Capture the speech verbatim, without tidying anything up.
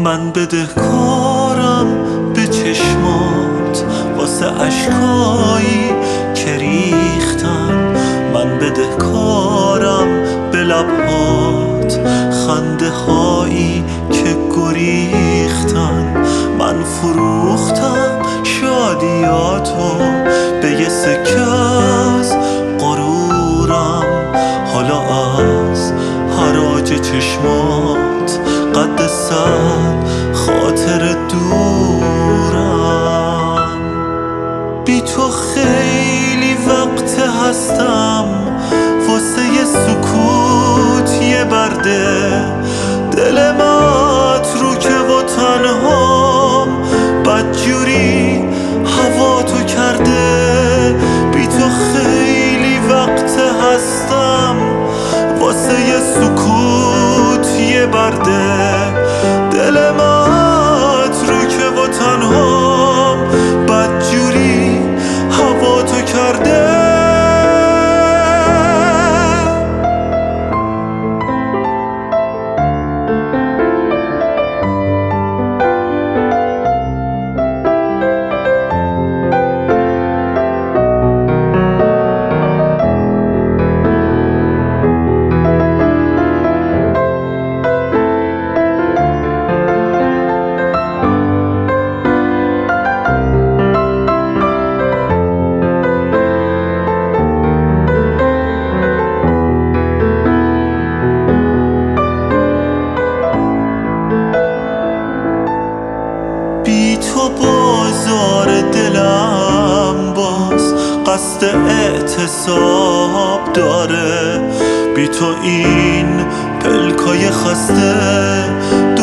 من بدهکارم به چشمات واسه اشکایی که ریختن، من بدهکارم به لبهات خنده هایی که گریختن، من فروختم شادیاتو به یه سکه از غرورم، حالا از حراج چشمات قد صد خاطر دورم. بی تو خیلی وقت هستم واسه یه سکوت یه برده، دل متروکه و تنهام بدجوری هوا تو کرده. بی تو خیلی وقت هستم واسه یه سکوت یه برده، دل متروکه و تنهام بدجوری هوا تو کرده. بی تو بازار دلم باز قصد اعتصاب داره، بی تو این پلکای خسته